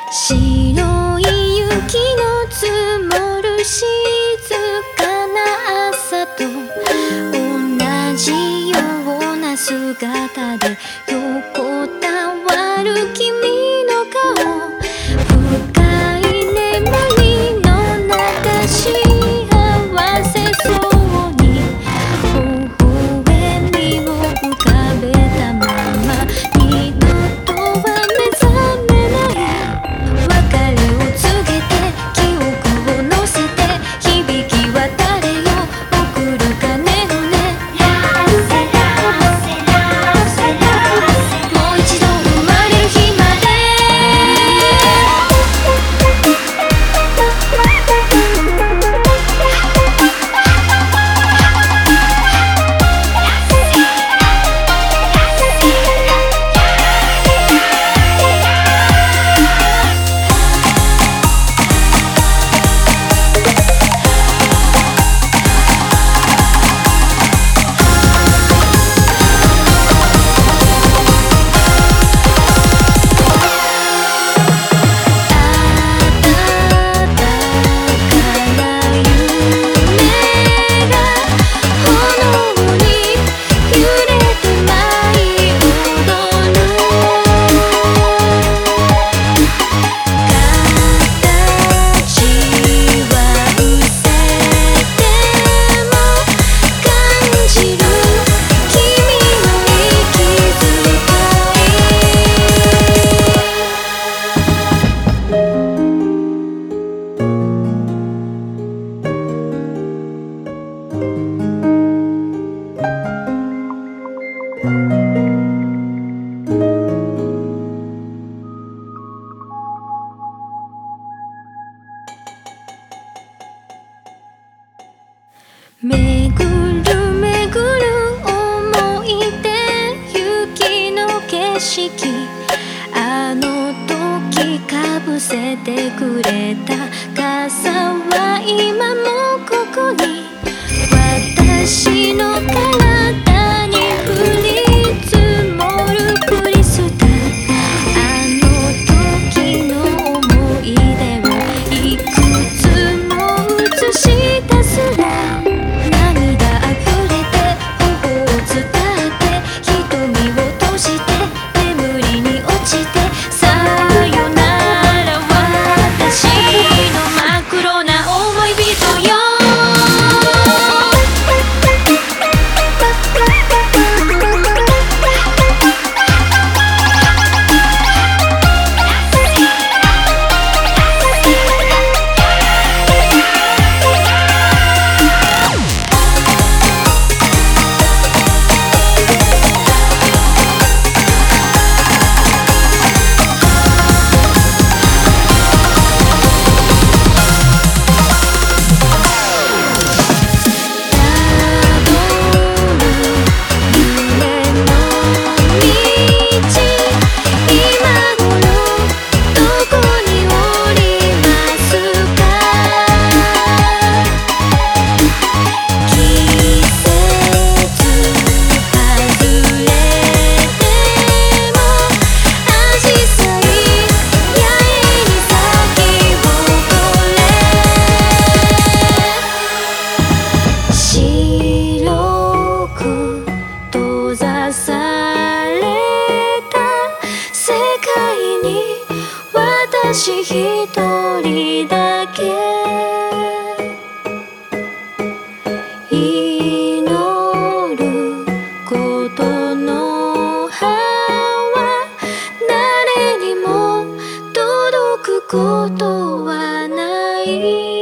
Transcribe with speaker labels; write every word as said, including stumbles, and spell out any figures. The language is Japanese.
Speaker 1: 白い雪の積もる静かな朝と同じような姿で横たわる君の顔、深い眠りの中幸せそうに微笑みを浮かべたまま二度とは目覚めない、別れを告げて記憶を乗せて響き渡れよ送る鐘の音、もう一度生まれる日までめぐるめぐる思い出、雪の景色、あの時かぶせてくれた傘は今もここに私の体に降り積もるクリスタル、あの時の思い出をいくつも映し出すら、私一人だけ祈ることの葉は誰にも届くことはない。